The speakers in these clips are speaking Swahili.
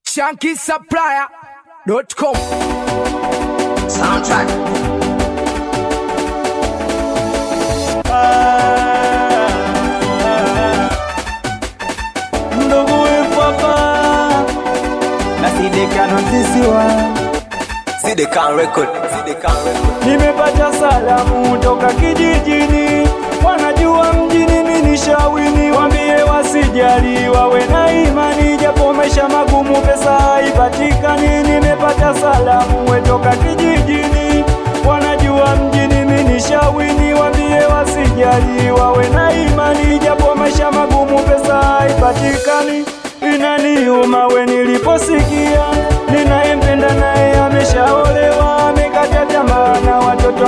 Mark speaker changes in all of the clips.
Speaker 1: ShankySupplier.com
Speaker 2: Soundtrack.
Speaker 3: Ndugu papa na Sidekan sisiwa
Speaker 2: Sidekan record.
Speaker 3: nimepata salamu toka kijijini, wanajua mjini mimi shawini, waambie wasijali wawe na imani, japo maisha magumu pesa haipatikani. Nimepata salamu toka kijijini, wanajua mjini mimi shawini, waambie wasijali wawe na imani, japo maisha magumu pesa haipatikani. Inaniuma we niliposikia ninayempenda naye ameshaolewa, amekata tamaa na watoto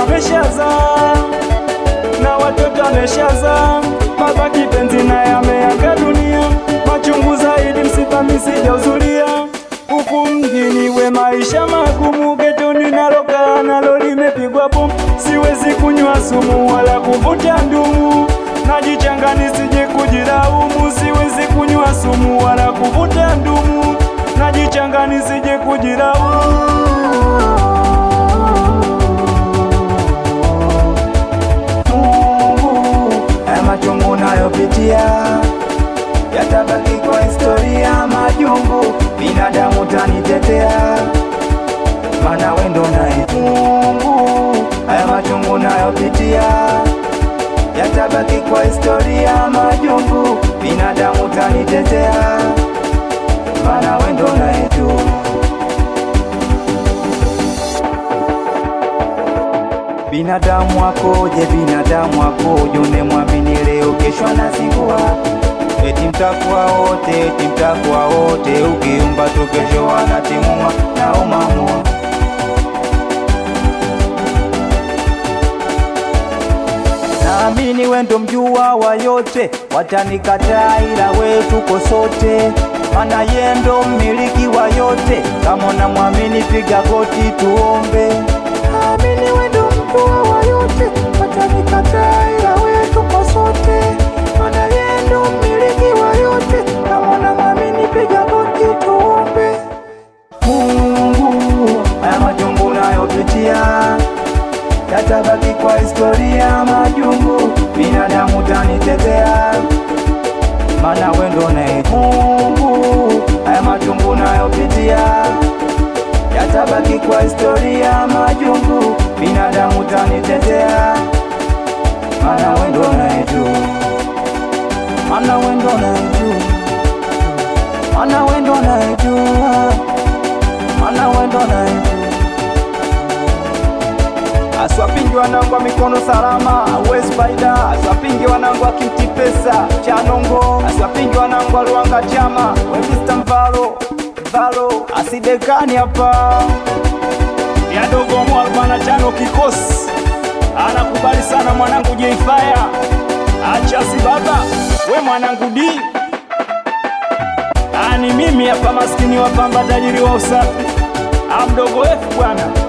Speaker 3: ameshazaa, mabaki penzi naye ameaga dunia, machungu zaidi msiba misijauzulia. Huku mjini we maisha magumu, getoni nalokaa nalo limepigwa bomu, siwezi kunywa sumu wala kuvuta ndumu, najichanga nisije kujilaumu, siwezi kunywa sumu wala kuvuta ndumu, najichanga nisije kujilaumu. Machungu nayopitia yatabaki kwa historia, majungu binadamu tanitetea, maana wendo naye Mungu. Haya machungu nayopitia yatabaki kwa historia, majungu binadamu tanitetea, maana wendo naye tu. Binadamu akoje, binadamu akoje, unemwamini leo kesho anazingua, eti mtakuwa wote, ukiumba tu kesho anatimua na umamua. Naamini wendo mjua wa yote, watanikataa ila we tuko sote, maana yendo mmiliki wa yote, kama unamwamini piga goti tuombe. Naamini wendo mjua wa yote, watanikataa ila we tuko sote, maana yendo mmiliki wa yote, kama unamwamini piga goti tuombe. Mungu, haya majungu nayopitia yatabaki kwa historia, majungu binadamu tanitetea, maana wendo naye Mungu. Haya majungu nayopitia yatabaki kwa historia, majungu binadamu tanitetea, maana wendo naye tu, maana wendo naye tu, maana wendo naye tu, maana wendo naye tu. Aswapingi wanangu wa mikono salama, West Spider. Aswapingi wanangu wa Kimti Pesa, Chanongo. Aswapingi wanangu wa Luanga Chama, we Mr. Mvalo, Asidekani hapa. Ya dogo mwa 45 kikosi. Anakubali sana mwanangu J-Fire. Acha si baba, we mwanangu D. Ani mimi hapa maskini wa pamba tajiri wa usafi. Amdogo F bwana.